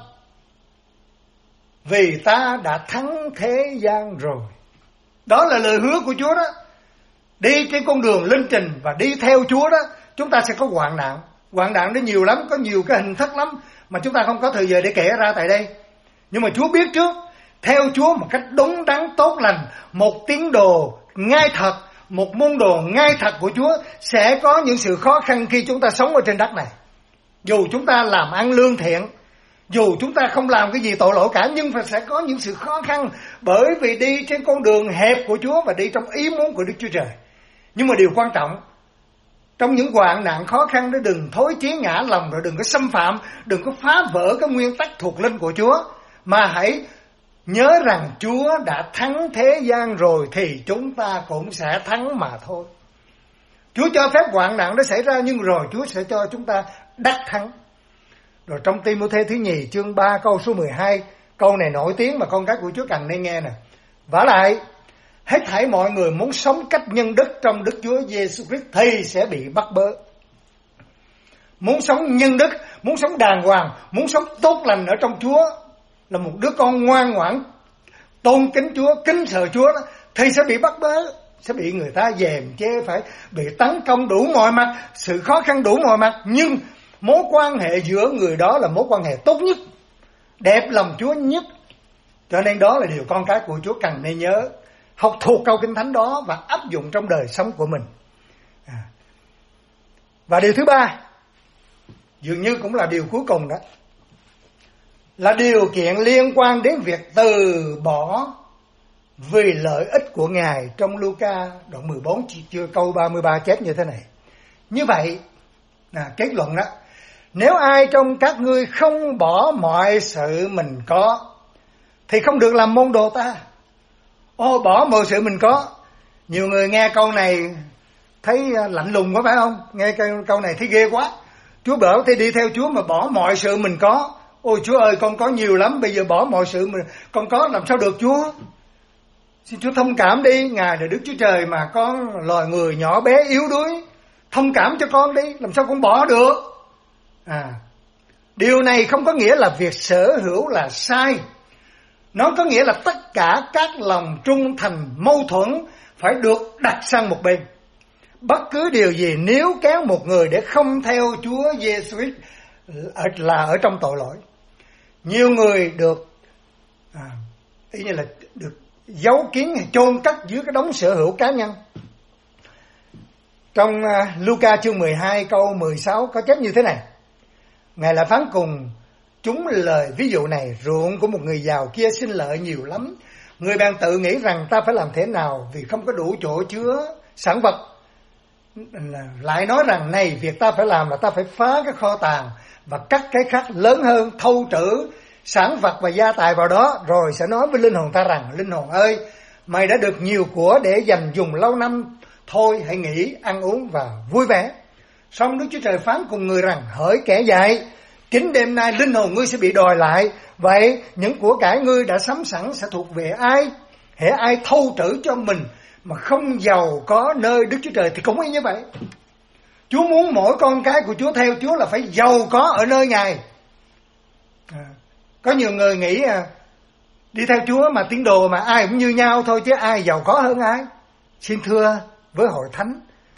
vì ta đã thắng thế gian rồi. Đó là lời hứa của Chúa đó. Đi trên con đường linh trình và đi theo Chúa đó, chúng ta sẽ có hoạn nạn. Hoạn nạn nó nhiều lắm, có nhiều cái hình thức lắm mà chúng ta không có thời giờ để kể ra tại đây. Nhưng mà Chúa biết trước, theo Chúa một cách đúng đắn tốt lành, một tín đồ ngay thật, một môn đồ ngay thật của Chúa sẽ có những sự khó khăn khi chúng ta sống ở trên đất này. Dù chúng ta làm ăn lương thiện, dù chúng ta không làm cái gì tội lỗi cả, nhưng phải sẽ có những sự khó khăn, bởi vì đi trên con đường hẹp của Chúa và đi trong ý muốn của Đức Chúa Trời. Nhưng mà điều quan trọng, trong những hoạn nạn khó khăn đó, đừng thối chí ngã lòng, rồi đừng có xâm phạm, đừng có phá vỡ cái nguyên tắc thuộc linh của Chúa, mà hãy nhớ rằng Chúa đã thắng thế gian rồi thì chúng ta cũng sẽ thắng mà thôi. Chúa cho phép hoạn nạn đó xảy ra, nhưng rồi Chúa sẽ cho chúng ta đắc thắng. Rồi trong Ti-mô-thê thứ nhì chương 3 câu số 12, câu này nổi tiếng mà con cái của Chúa cần nên nghe nè. Vả lại, hết thảy mọi người muốn sống cách nhân đức trong Đức Chúa Giêsu Christ thì sẽ bị bắt bớ. Muốn sống nhân đức, muốn sống đàng hoàng, muốn sống tốt lành ở trong Chúa, là một đứa con ngoan ngoãn, tôn kính Chúa, kính sợ Chúa đó, thì sẽ bị bắt bớ, sẽ bị người ta dèm chê, phải bị tấn công đủ mọi mặt, sự khó khăn đủ mọi mặt. Nhưng mối quan hệ giữa người đó là mối quan hệ tốt nhất, đẹp lòng Chúa nhất. Cho nên đó là điều con cái của Chúa cần nên nhớ, học thuộc câu Kinh Thánh đó và áp dụng trong đời sống của mình. Và điều thứ ba, dường như cũng là điều cuối cùng đó, là điều kiện liên quan đến việc từ bỏ vì lợi ích của Ngài. Trong Luca đoạn 14 chưa câu 33 chép như thế này. Như vậy, kết luận đó, nếu ai trong các ngươi không bỏ mọi sự mình có thì không được làm môn đồ ta. Bỏ mọi sự mình có. Nhiều người nghe câu này thấy lạnh lùng quá phải không? Nghe câu này thấy ghê quá. Chúa bảo thì đi theo Chúa mà bỏ mọi sự mình có. Ôi Chúa ơi, con có nhiều lắm, bây giờ bỏ mọi sự con có làm sao được Chúa? Xin Chúa thông cảm đi, Ngài là Đức Chúa Trời mà con loài người nhỏ bé yếu đuối. Thông cảm cho con đi, làm sao con bỏ được? Điều này không có nghĩa là việc sở hữu là sai. Nó có nghĩa là tất cả các lòng trung thành mâu thuẫn phải được đặt sang một bên. Bất cứ điều gì nếu kéo một người để không theo Chúa Giêsu Christ là ở trong tội lỗi. Nhiều người được ý như là được giấu kín hay chôn cất dưới cái đống sở hữu cá nhân. Trong Luca chương 12 câu 16 có chép như thế này. Ngài lại phán cùng chúng lời ví dụ này: ruộng của một người giàu kia sinh lợi nhiều lắm. Người bèn tự nghĩ rằng ta phải làm thế nào vì không có đủ chỗ chứa sản vật. Lại nói rằng này, việc ta phải làm là ta phải phá cái kho tàng và cắt cái khác lớn hơn, thâu trữ sản vật và gia tài vào đó, rồi sẽ nói với linh hồn ta rằng: linh hồn ơi, mày đã được nhiều của để dành dùng lâu năm, thôi hãy nghỉ, ăn uống và vui vẻ. Xong Đức Chúa Trời phán cùng người rằng: hỡi kẻ dại, chính đêm nay linh hồn ngươi sẽ bị đòi lại. Vậy những của cải ngươi đã sắm sẵn sẽ thuộc về ai? Hễ ai thâu trữ cho mình mà không giàu có nơi Đức Chúa Trời thì cũng y như vậy. Chúa muốn mỗi con cái của Chúa theo Chúa là phải giàu có ở nơi Ngài. Có nhiều người nghĩ đi theo Chúa mà tín đồ mà ai cũng như nhau thôi, chứ ai giàu có hơn ai. Xin thưa với hội thánh,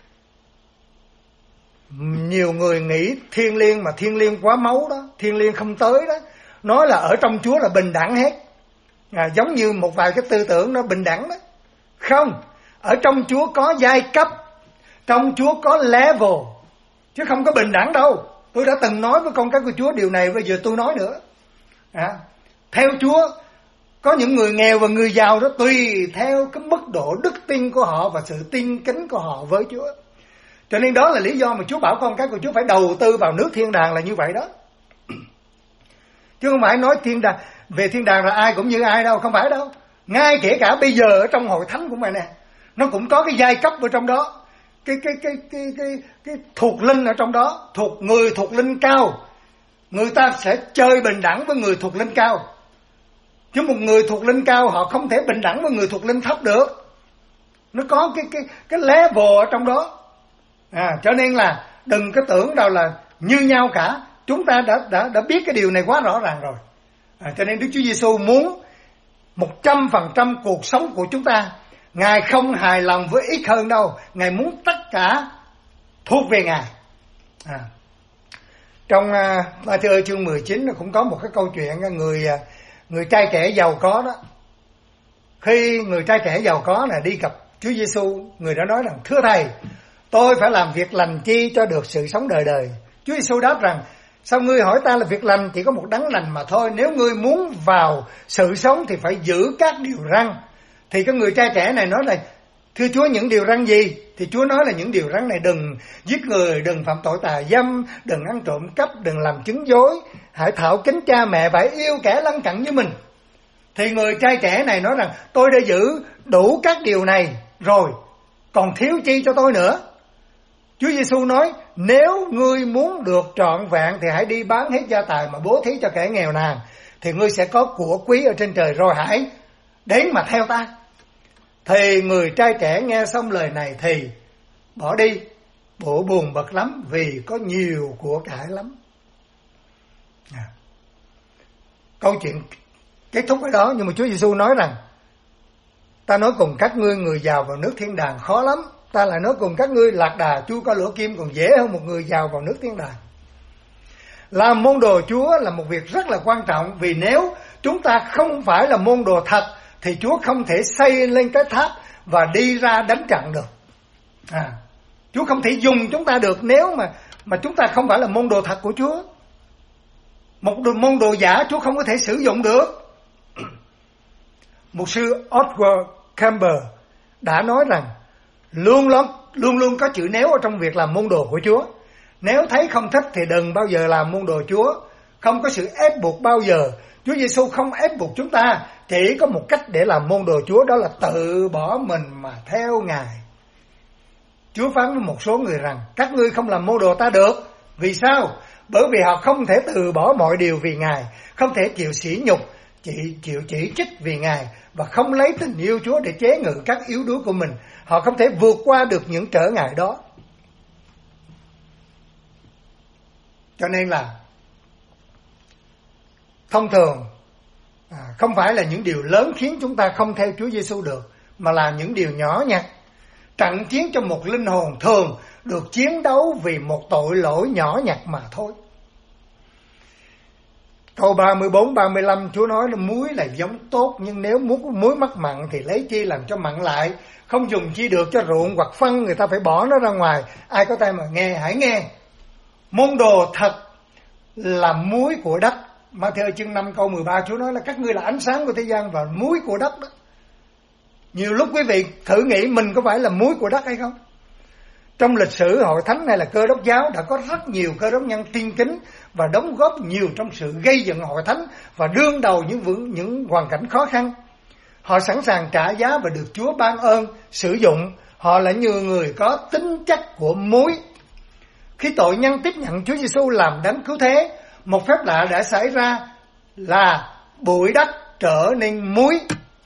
nhiều người nghĩ thiêng liêng mà thiêng liêng quá máu đó, thiêng liêng không tới đó, nói là ở trong Chúa là bình đẳng hết. Giống như một vài cái tư tưởng nó bình đẳng đó. Không, ở trong Chúa có giai cấp, trong Chúa có level, chứ không có bình đẳng đâu. Tôi đã từng nói với con cái của Chúa điều này, bây giờ tôi nói nữa. Theo Chúa, có những người nghèo và người giàu đó tùy theo cái mức độ đức tin của họ và sự tin kính của họ với Chúa. Cho nên đó là lý do mà Chúa bảo con cái của Chúa phải đầu tư vào nước thiên đàng là như vậy đó. Chứ không phải nói về thiên đàng là ai cũng như ai đâu, không phải đâu. Ngay kể cả bây giờ ở trong hội thánh của mày nè, nó cũng có cái giai cấp ở trong đó. Cái thuộc linh ở trong đó, người thuộc linh cao, người ta sẽ chơi bình đẳng với người thuộc linh cao. Chứ một người thuộc linh cao họ không thể bình đẳng với người thuộc linh thấp được. Nó có cái level ở trong đó. Cho nên là đừng có tưởng đâu là như nhau cả. Chúng ta đã biết cái điều này quá rõ ràng rồi. Cho nên Đức Chúa Giêsu muốn 100% cuộc sống của chúng ta, Ngài không hài lòng với ít hơn đâu. Ngài muốn tất cả thuộc về Ngài. Trong Ma-thi-ơ chương 19 nó cũng có một cái câu chuyện người trai trẻ giàu có đó. Khi người trai trẻ giàu có này đi gặp Chúa Giêsu, người đã nói rằng: thưa Thầy, tôi phải làm việc lành chi cho được sự sống đời đời. Chúa Giêsu đáp rằng: sao ngươi hỏi ta là việc lành? Chỉ có một đấng lành mà thôi. Nếu ngươi muốn vào sự sống thì phải giữ các điều răn. Thì cái người trai trẻ này nói là: thưa Chúa, những điều răn gì? Thì Chúa nói là những điều răn này: đừng giết người, đừng phạm tội tà dâm, đừng ăn trộm cắp, đừng làm chứng dối, hãy thảo kính cha mẹ, phải yêu kẻ lân cận như mình. Thì người trai trẻ này nói rằng: tôi đã giữ đủ các điều này rồi, còn thiếu chi cho tôi nữa? Chúa Giêsu nói: nếu ngươi muốn được trọn vẹn thì hãy đi bán hết gia tài mà bố thí cho kẻ nghèo nàn, thì ngươi sẽ có của quý ở trên trời, rồi hãy đến mà theo ta. Thì người trai trẻ nghe xong lời này thì bỏ đi, bộ buồn bực lắm vì có nhiều của cải lắm. Câu chuyện kết thúc ở đó, nhưng mà Chúa Giêsu nói rằng: ta nói cùng các ngươi, người giàu vào nước thiên đàng khó lắm. Ta lại nói cùng các ngươi, lạc đà chui qua lỗ kim còn dễ hơn một người giàu vào nước thiên đàng. Làm môn đồ Chúa là một việc rất là quan trọng, vì nếu chúng ta không phải là môn đồ thật thì Chúa không thể xây lên cái tháp và đi ra đánh trận được. Chúa không thể dùng chúng ta được nếu mà chúng ta không phải là môn đồ thật của Chúa. Một môn đồ giả Chúa không có thể sử dụng được. Mục sư Oswald Campbell đã nói rằng luôn luôn có chữ nếu ở trong việc làm môn đồ của Chúa. Nếu thấy không thích thì đừng bao giờ làm môn đồ Chúa. Không có sự ép buộc bao giờ. Chúa Giêsu không ép buộc chúng ta. Chỉ có một cách để làm môn đồ Chúa, đó là tự bỏ mình mà theo Ngài. Chúa phán với một số người rằng các ngươi không làm môn đồ ta được. Vì sao? Bởi vì họ không thể từ bỏ mọi điều vì Ngài, không thể chịu sỉ nhục, chịu chỉ trích vì Ngài, và không lấy tình yêu Chúa để chế ngự các yếu đuối của mình. Họ không thể vượt qua được những trở ngại đó. Cho nên là thông thường không phải là những điều lớn khiến chúng ta không theo Chúa Giêsu được, mà là những điều nhỏ nhặt. Trận chiến cho một linh hồn thường được chiến đấu vì một tội lỗi nhỏ nhặt mà thôi. Câu 34-35 Chúa nói là muối là giống tốt, nhưng nếu muối mắc mặn thì lấy chi làm cho mặn lại. Không dùng chi được cho ruộng hoặc phân, người ta phải bỏ nó ra ngoài. Ai có tai mà nghe hãy nghe. Môn đồ thật là muối của đất. Ma-thi-ơ chương 5 câu 13 Chúa nói là các ngươi là ánh sáng của thế gian và muối của đất đó. Nhiều lúc quý vị thử nghĩ mình có phải là muối của đất hay không? Trong lịch sử hội thánh hay là Cơ Đốc giáo đã có rất nhiều cơ đốc nhân tin kính và đóng góp nhiều trong sự gây dựng hội thánh và đương đầu những hoàn cảnh khó khăn. Họ sẵn sàng trả giá và được Chúa ban ơn sử dụng. Họ là như người có tính chất của muối. Khi tội nhân tiếp nhận Chúa Giêsu làm đấng cứu thế, một phép lạ đã xảy ra là bụi đất trở nên muối.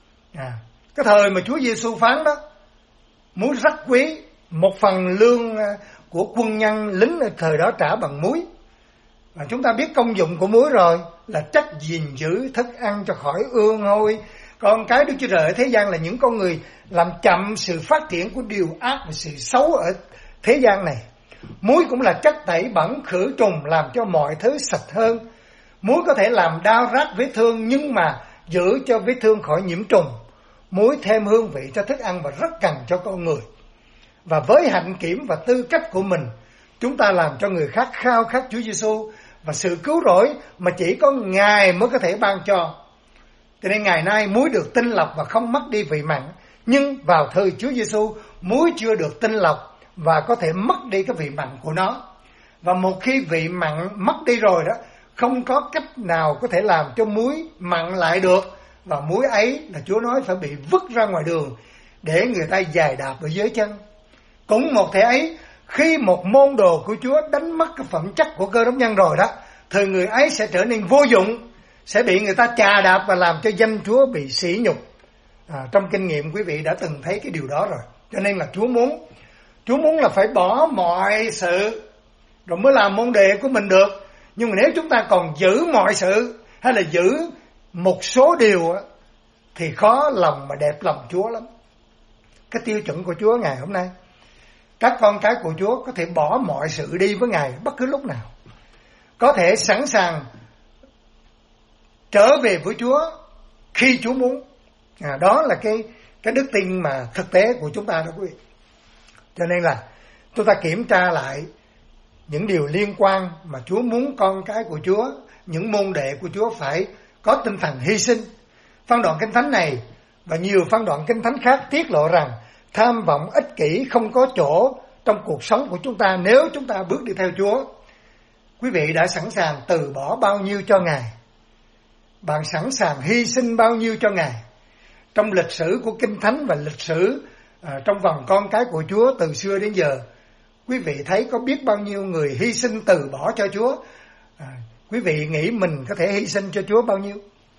Cái thời mà Chúa Giêsu phán đó, muối rất quý. Một phần lương của quân nhân lính ở thời đó trả bằng muối. Và chúng ta biết công dụng của muối rồi, là chất gìn giữ thức ăn cho khỏi ương hôi. Con cái Đức Chúa Trời ở thế gian là những con người làm chậm sự phát triển của điều ác và sự xấu ở thế gian này. Muối cũng là chất tẩy bẩn khử trùng, làm cho mọi thứ sạch hơn. Muối có thể làm đau rát vết thương, nhưng mà giữ cho vết thương khỏi nhiễm trùng. Muối thêm hương vị cho thức ăn và rất cần cho con người. Và với hạnh kiểm và tư cách của mình, chúng ta làm cho người khác khao khát Chúa Giêsu và sự cứu rỗi mà chỉ có Ngài mới có thể ban cho. Cho nên ngày nay muối được tinh lọc và không mất đi vị mặn. Nhưng vào thời Chúa Giêsu, muối chưa được tinh lọc và có thể mất đi cái vị mặn của nó. Và một khi vị mặn mất đi rồi đó, không có cách nào có thể làm cho muối mặn lại được. Và muối ấy là Chúa nói phải bị vứt ra ngoài đường để người ta giày đạp ở dưới chân. Cũng một thể ấy, khi một môn đồ của Chúa đánh mất cái phẩm chất của cơ đốc nhân rồi đó, thì người ấy sẽ trở nên vô dụng, sẽ bị người ta chà đạp và làm cho danh Chúa bị sỉ nhục. Trong kinh nghiệm quý vị đã từng thấy cái điều đó rồi. Cho nên là Chúa muốn là phải bỏ mọi sự rồi mới làm môn đệ của mình được. Nhưng mà nếu chúng ta còn giữ mọi sự hay là giữ một số điều thì khó lòng mà đẹp lòng Chúa lắm. Cái tiêu chuẩn của Chúa ngày hôm nay, các con cái của Chúa có thể bỏ mọi sự đi với Ngài bất cứ lúc nào, có thể sẵn sàng trở về với Chúa khi Chúa muốn. Đó là cái đức tin mà thực tế của chúng ta đó quý vị. Cho nên là chúng ta kiểm tra lại những điều liên quan mà Chúa muốn con cái của Chúa, những môn đệ của Chúa phải có tinh thần hy sinh. Phân đoạn Kinh Thánh này và nhiều phân đoạn Kinh Thánh khác tiết lộ rằng tham vọng ích kỷ không có chỗ trong cuộc sống của chúng ta nếu chúng ta bước đi theo Chúa. Quý vị đã sẵn sàng từ bỏ bao nhiêu cho Ngài? Bạn sẵn sàng hy sinh bao nhiêu cho Ngài? Trong lịch sử của Kinh Thánh và lịch sử trong vòng con cái của Chúa từ xưa đến giờ, quý vị thấy có biết bao nhiêu người hy sinh từ bỏ cho Chúa? Quý vị nghĩ mình có thể hy sinh cho Chúa bao nhiêu?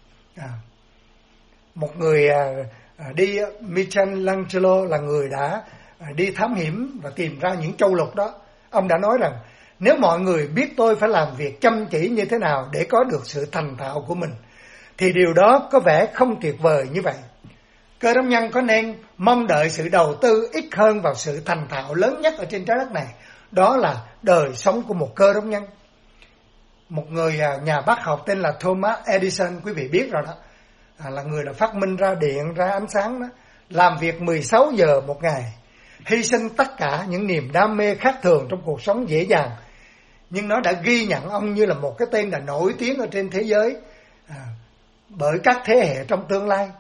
Một người đi Michelangelo là người đã đi thám hiểm và tìm ra những châu lục đó. Ông đã nói rằng nếu mọi người biết tôi phải làm việc chăm chỉ như thế nào để có được sự thành thạo của mình, thì điều đó có vẻ không tuyệt vời như vậy. Cơ đốc nhân có nên mong đợi sự đầu tư ít hơn vào sự thành thạo lớn nhất ở trên trái đất này, đó là đời sống của một cơ đốc nhân. Một người nhà bác học tên là Thomas Edison, quý vị biết rồi đó, là người đã phát minh ra điện, ra ánh sáng đó, làm việc 16 giờ một ngày, hy sinh tất cả những niềm đam mê khác thường trong cuộc sống dễ dàng, nhưng nó đã ghi nhận ông như là một cái tên đã nổi tiếng ở trên thế giới bởi các thế hệ trong tương lai.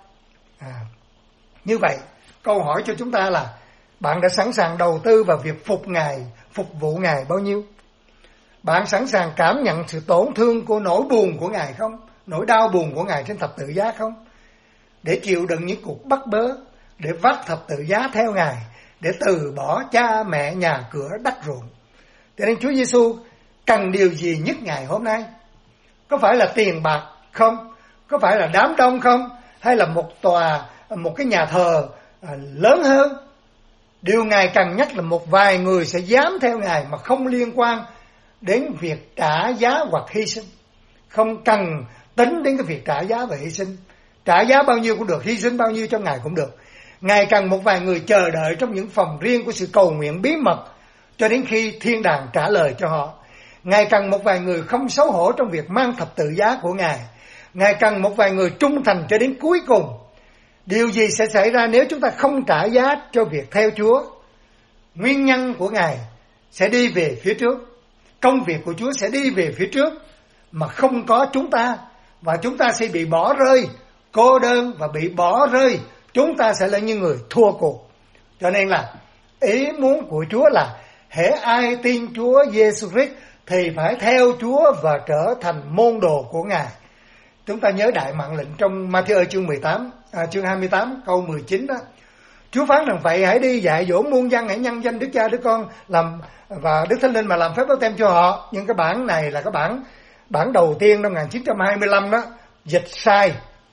Như vậy, câu hỏi cho chúng ta là bạn đã sẵn sàng đầu tư vào việc phục vụ Ngài bao nhiêu? Bạn sẵn sàng cảm nhận sự tổn thương của nỗi buồn của Ngài không? Nỗi đau buồn của Ngài trên thập tự giá không? Để chịu đựng những cuộc bắt bớ, để vác thập tự giá theo Ngài, để từ bỏ cha mẹ, nhà cửa, đất ruộng. Cho nên Chúa Giêsu cần điều gì nhất Ngài hôm nay? Có phải là tiền bạc không? Có phải là đám đông không? Hay là một cái nhà thờ lớn hơn? Điều Ngài cần nhất là một vài người sẽ dám theo Ngài mà không liên quan đến việc trả giá hoặc hy sinh. Không cần tính đến cái việc trả giá và hy sinh. Trả giá bao nhiêu cũng được, hy sinh bao nhiêu cho Ngài cũng được. Ngài cần một vài người chờ đợi trong những phòng riêng của sự cầu nguyện bí mật cho đến khi thiên đàng trả lời cho họ. Ngài cần một vài người không xấu hổ trong việc mang thập tự giá của Ngài. Ngài cần một vài người trung thành cho đến cuối cùng. Điều gì sẽ xảy ra nếu chúng ta không trả giá cho việc theo Chúa? Nguyên nhân của Ngài sẽ đi về phía trước. Công việc của Chúa sẽ đi về phía trước mà không có chúng ta. Và chúng ta sẽ bị bỏ rơi, cô đơn và bị bỏ rơi. Chúng ta sẽ là những người thua cuộc. Cho nên là ý muốn của Chúa là hễ ai tin Chúa Giêsu Christ thì phải theo Chúa và trở thành môn đồ của Ngài. Chúng ta nhớ đại mạng lệnh trong Ma-thi-ơ chương 28 câu 19 đó. Chúa phán rằng vậy hãy đi dạy dỗ muôn dân, hãy nhân danh Đức Cha, Đức Con và Đức Thánh Linh mà làm phép báp têm cho họ. Nhưng cái bản này là cái bản đầu tiên năm 1925 đó, dịch sai.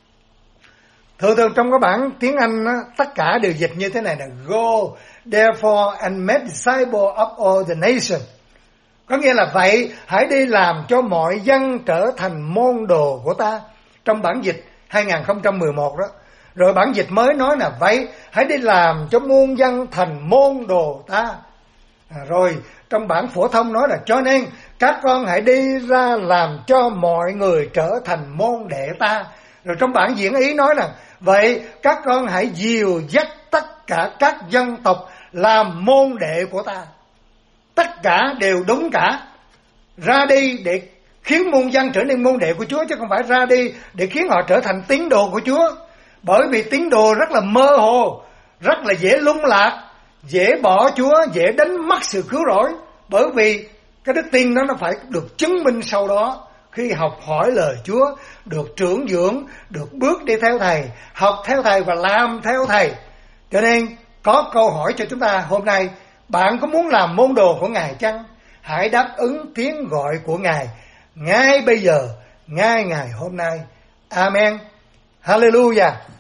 Thường trong cái bản tiếng Anh đó, tất cả đều dịch như thế này là Go therefore and make disciples of all the nations. Có nghĩa là vậy hãy đi làm cho mọi dân trở thành môn đồ của ta. Trong bản dịch 2011 đó. Rồi bản dịch mới nói là vậy hãy đi làm cho muôn dân thành môn đồ ta. Rồi trong bản phổ thông nói là cho nên các con hãy đi ra làm cho mọi người trở thành môn đệ ta. Rồi trong bản diễn ý nói là vậy các con hãy dìu dắt tất cả các dân tộc làm môn đệ của ta. Tất cả đều đúng cả. Ra đi để khiến muôn dân trở nên môn đệ của Chúa, chứ không phải ra đi để khiến họ trở thành tín đồ của Chúa. Bởi vì tín đồ rất là mơ hồ, rất là dễ lung lạc, dễ bỏ Chúa, dễ đánh mất sự cứu rỗi. Bởi vì cái đức tin đó nó phải được chứng minh sau đó. Khi học hỏi lời Chúa, được trưởng dưỡng, được bước đi theo Thầy, học theo Thầy và làm theo Thầy. Cho nên có câu hỏi cho chúng ta hôm nay, bạn có muốn làm môn đồ của Ngài chăng? Hãy đáp ứng tiếng gọi của Ngài ngay bây giờ, ngay ngày hôm nay. Amen. Hallelujah.